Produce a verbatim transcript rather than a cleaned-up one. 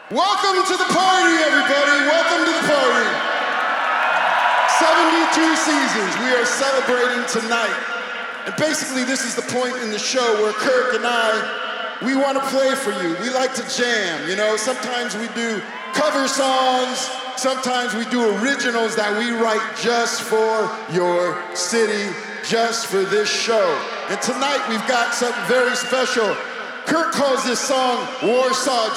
Welcome to the party, everybody. Welcome to the party. seventy-two seasons we are celebrating tonight. And basically, this is the point in the show where Kirk and I, we want to play for you. We like to jam, you know? Sometimes we do cover songs. Sometimes we do originals that we write just for your city, just for this show. And tonight, we've got something very special. Kirk calls this song Warsaw